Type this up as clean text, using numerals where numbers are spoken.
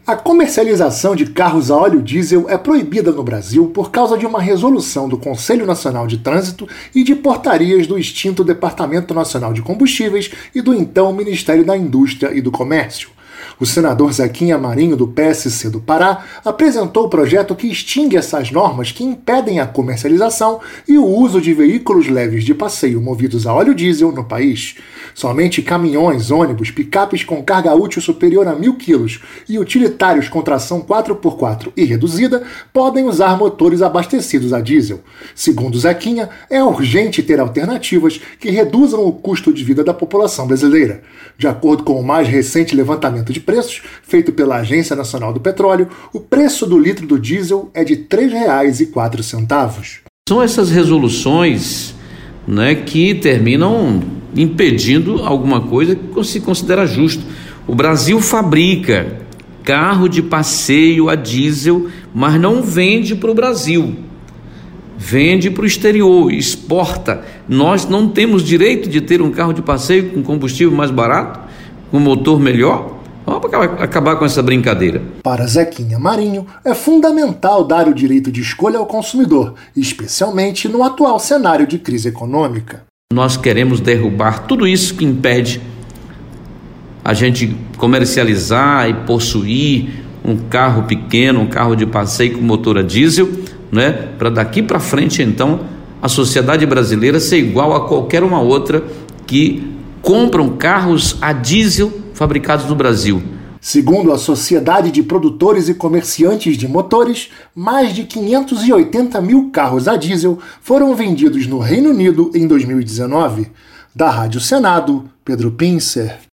A comercialização de carros a óleo diesel é proibida no Brasil por causa de uma resolução do Conselho Nacional de Trânsito e de portarias do extinto Departamento Nacional de Combustíveis e do então Ministério da Indústria e do Comércio. O senador Zequinha Marinho, do PSC do Pará, apresentou o projeto que extingue essas normas que impedem a comercialização e o uso de veículos leves de passeio movidos a óleo diesel no país. Somente caminhões, ônibus, picapes com carga útil superior a 1.000 quilos e utilitários com tração 4x4 e reduzida podem usar motores abastecidos a diesel. Segundo Zequinha, é urgente ter alternativas que reduzam o custo de vida da população brasileira. De acordo com o mais recente levantamento de preços, feito pela Agência Nacional do Petróleo, o preço do litro do diesel é de R$ 3,04. São essas resoluções, que terminam impedindo alguma coisa que se considera justo. O Brasil fabrica carro de passeio a diesel, mas não vende para o Brasil. Vende para o exterior, exporta. Nós não temos direito de ter um carro de passeio com combustível mais barato, com motor melhor? Vamos acabar com essa brincadeira. Para Zequinha Marinho, é fundamental dar o direito de escolha ao consumidor, especialmente no atual cenário de crise econômica. Nós queremos derrubar tudo isso que impede a gente comercializar e possuir um carro pequeno, um carro de passeio com motor a diesel, para daqui para frente, então, a sociedade brasileira ser igual a qualquer uma outra que compram carros a diesel fabricados no Brasil. Segundo a Sociedade de Produtores e Comerciantes de Motores, mais de 580 mil carros a diesel foram vendidos no Reino Unido em 2019. Da Rádio Senado, Pedro Pincer.